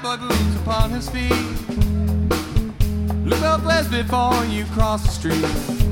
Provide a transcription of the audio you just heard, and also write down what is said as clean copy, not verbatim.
cowboy boots upon his feet. Look up west before you cross the street.